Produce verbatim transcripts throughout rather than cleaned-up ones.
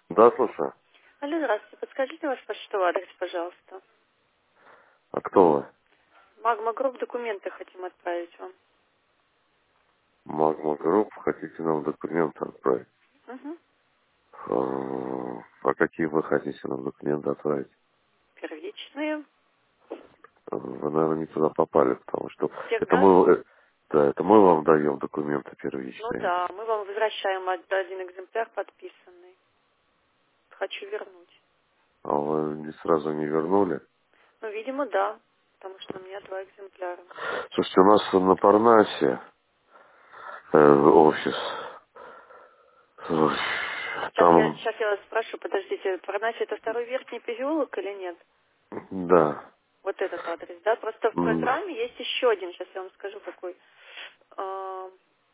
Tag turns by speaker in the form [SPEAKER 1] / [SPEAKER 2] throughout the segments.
[SPEAKER 1] Да, слушаю.
[SPEAKER 2] Алло, здравствуйте. Подскажите ваш почтовый адрес, пожалуйста.
[SPEAKER 1] А кто вы?
[SPEAKER 2] Магма Групп, документы хотим отправить вам.
[SPEAKER 1] Магма Групп, хотите нам документы отправить?
[SPEAKER 2] Угу.
[SPEAKER 1] Э, А какие вы хотите нам документы отправить?
[SPEAKER 2] Первичные.
[SPEAKER 1] Вы, наверное, не туда попали, потому что это
[SPEAKER 2] Техгаз?
[SPEAKER 1] мы, э, да, это мы вам даем документы
[SPEAKER 2] Ну
[SPEAKER 1] первичные.
[SPEAKER 2] да, мы вам возвращаем од- один экземпляр подписанный. Хочу вернуть.
[SPEAKER 1] А вы не сразу не вернули?
[SPEAKER 2] Ну, видимо, да. Потому что у меня два экземпляра.
[SPEAKER 1] Слушайте, у нас на Парнасе э, офис. Ой,
[SPEAKER 2] Сейчас я,
[SPEAKER 1] Там,
[SPEAKER 2] сейчас я вас спрошу, подождите, Парнасе это второй верхний переулок или нет?
[SPEAKER 1] да.
[SPEAKER 2] Вот этот адрес, да? Просто в
[SPEAKER 1] М,
[SPEAKER 2] программе есть еще один, сейчас я вам скажу какой. А,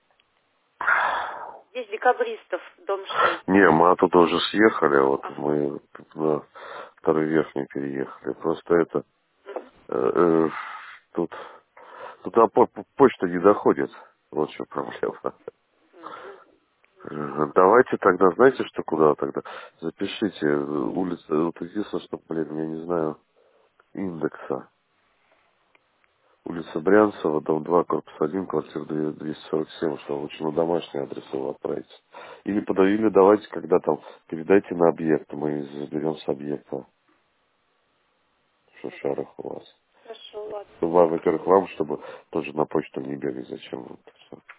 [SPEAKER 2] Есть декабристов, дом шесть.
[SPEAKER 1] Не, мы оттуда уже съехали, вот
[SPEAKER 2] Ага.
[SPEAKER 1] мы на второй верхний переехали. Просто это
[SPEAKER 2] Мгм.
[SPEAKER 1] э, э, тут туда по- по- почта не доходит. Вот что проблема.
[SPEAKER 2] Мгм.
[SPEAKER 1] Э, Давайте тогда, знаете, что куда тогда? Запишите э, улица, вот единственное, что, блин, я не знаю, индекса. Улица Брянцева, дом два, корпус один, квартира двести сорок семь, что лучше на домашний адрес его отправить. Или подавили, давайте, когда там, передайте на объект, мы заберем с объекта. Что в
[SPEAKER 2] Мгм.
[SPEAKER 1] шарах у вас.
[SPEAKER 2] Хорошо, ладно.
[SPEAKER 1] Ну, вам, во-первых, вам, чтобы тоже на почту не бегать, зачем вот всё.